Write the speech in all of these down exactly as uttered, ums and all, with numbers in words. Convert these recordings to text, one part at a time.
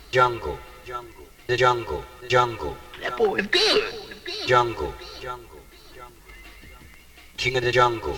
jungle, the jungle, jungle, That boy is good. jungle, king of the jungle.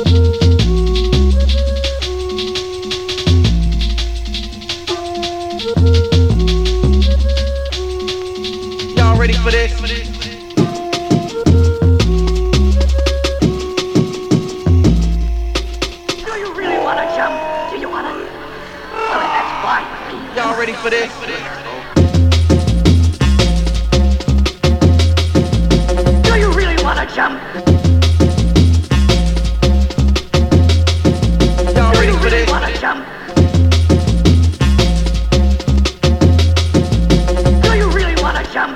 Y'all ready for this? Do you really wanna jump? Do you wanna? Well, that's fine with me. Y'all ready for this? Do you really wanna jump? Y'all Do ready you for really this? wanna jump? Do you really wanna jump?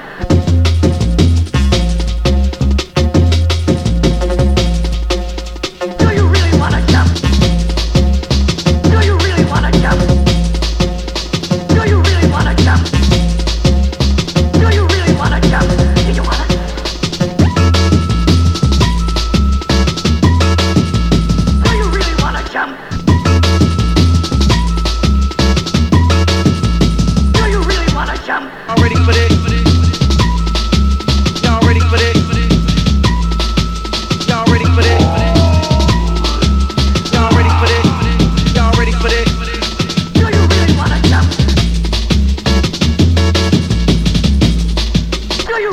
Do you really wanna jump? Do you really wanna jump? Do you really wanna jump? Do you really wanna jump? Do you wanna? Do you really wanna jump? Do you really wanna jump? Y'all ready for this? Y'all ready for this? Y'all ready for this? Y'all ready for this? Y'all ready for this? Do you really wanna jump? Do you?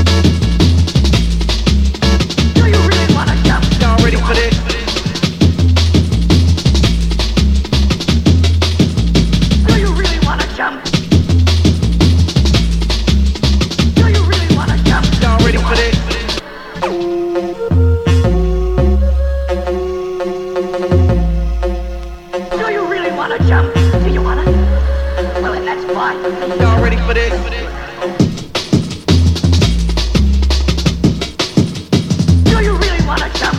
Do you really wanna jump? Y'all ready for this? Do you really wanna jump? Do you really wanna jump? Y'all ready for this? Do you really wanna jump? Do you wanna? Well, then that's fine with me. Y'all ready for this? Do you really wanna jump?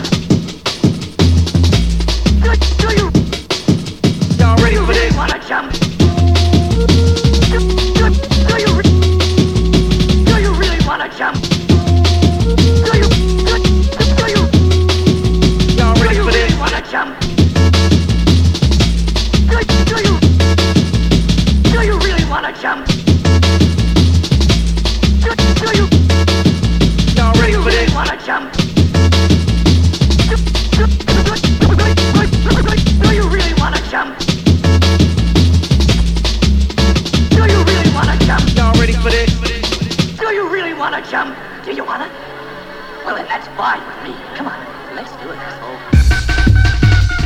Do, do you? Y'all Do ready you for really this? wanna jump? Do, do, do you? re- Do you really wanna jump? Do you? Do, do you? Y'all Do ready you for really this? wanna jump? Do, do you? Do you really wanna jump? Do, do you? Y'all Do ready you for really this? wanna jump? Do, do, do, do, do, do you really wanna jump? Do you really wanna jump? Y'all ready for this? Do you really wanna jump? Do you wanna? Well, then that's fine with me. Come on, let's do it, asshole.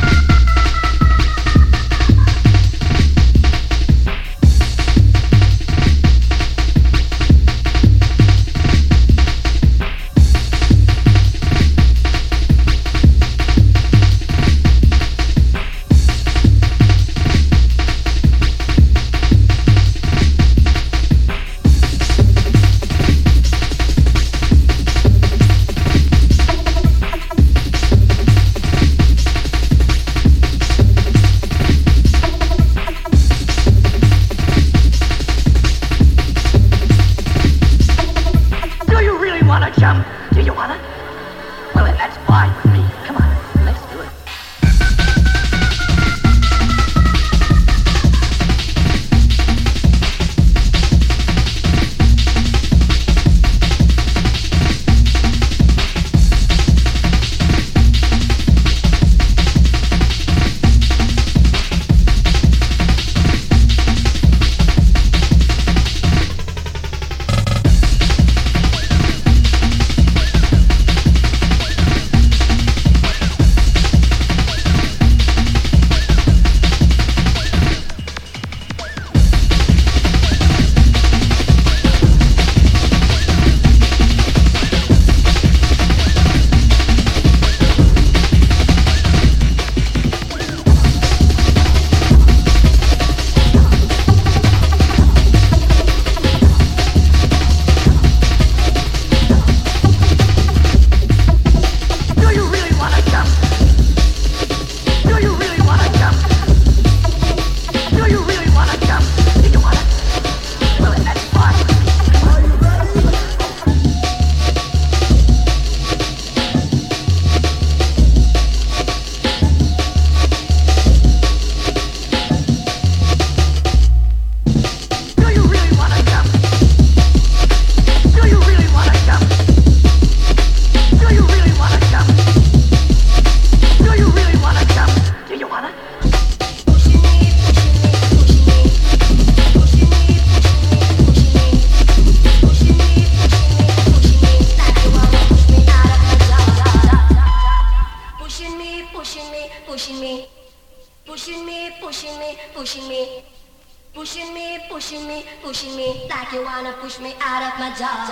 pushing me, pushing me, pushing me, pushing me, pushing me, pushing me, pushing me, like you wanna push me out of my job.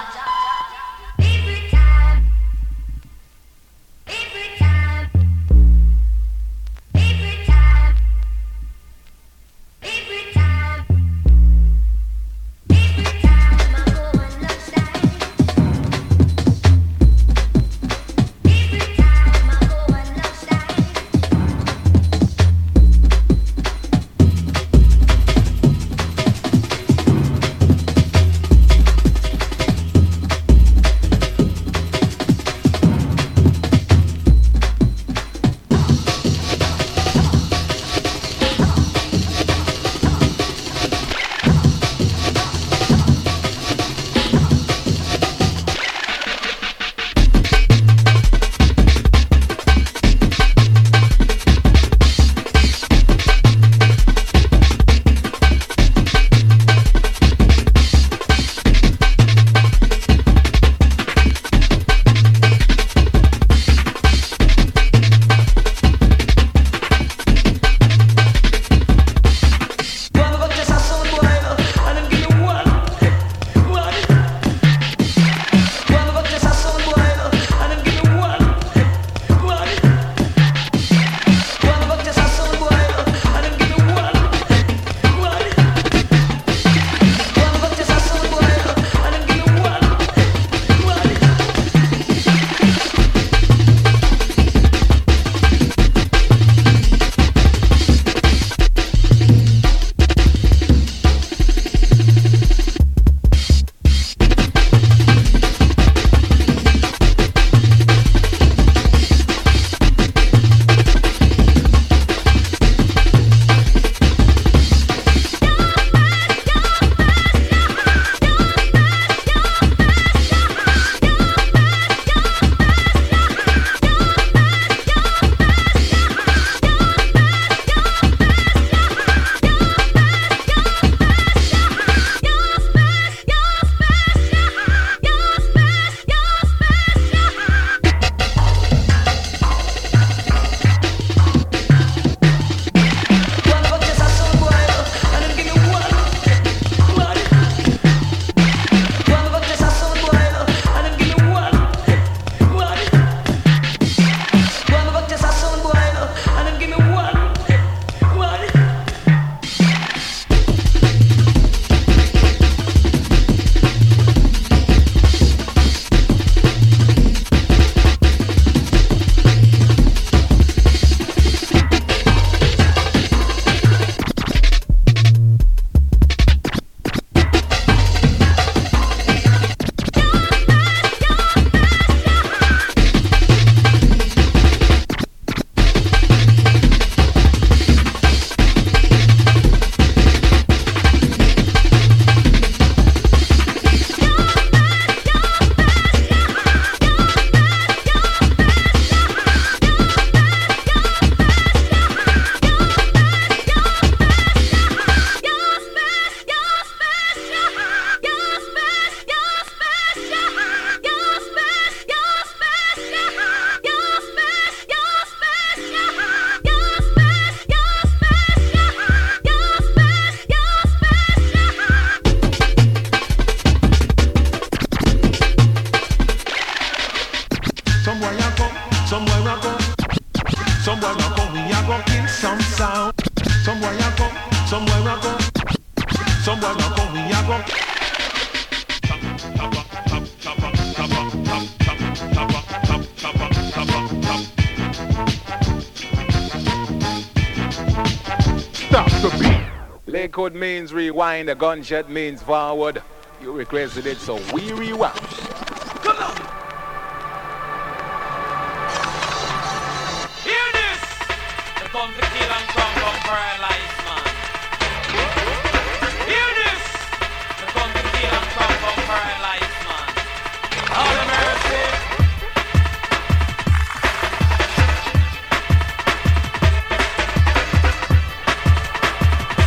Every time, every time, every time, every time, every time I go on lunchtime. Every time I go on lunchtime. Lakewood means rewind, the gunshot means forward. You requested it, so we rewind. Come on! Hear this! The come to kill and come from paralyzed man. Hear this! The come to kill and come from paralyzed man. All the mercy!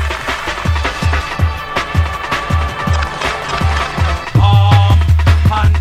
Um, and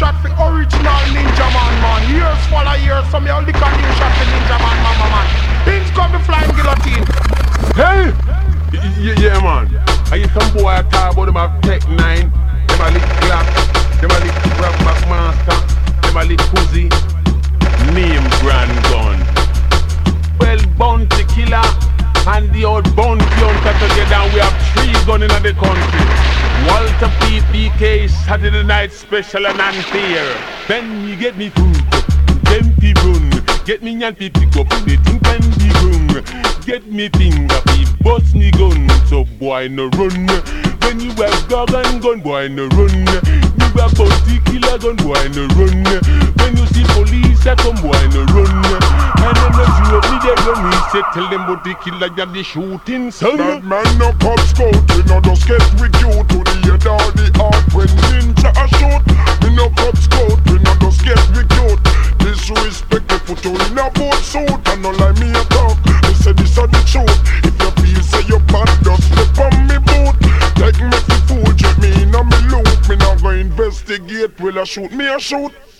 shot for original Ninja Man, man. Years follow years, so me a lick a new shot for Ninja Man, mama, man. Things come to flying guillotine. Hey! Y- yeah, man. I hear some boy talk about them have Tech nine, them a lick Glock, them a lick Grab Back Master, them a lick Uzi, name Grand Gun. Well, Bounty Killer and the old Bounty Hunter together, we have three guns in the country. Walter P P K, Saturday Night Special and unfair. Then you get me food, them people run. Get me and pick up the thing and the gun. Get me finger, be bust me gun. So boy no run. When you have dog and gun, boy no run. You have bounty killer gun, boy no run. When you see police, I come, boy no run. And then the you up me they run. Me say tell them about the killer and the shooting son. That man no cop scout, we no just get with you to the head or the heart when ninja a shoot. Me no cop scout, we no just get with you. Disrespect the put you in a boat suit and no like me a talk. Me say this a the truth. If you feel say you bad, just step on me boot. Take me for fool, check me in a me loop. Me not go investigate, will I shoot me a shoot.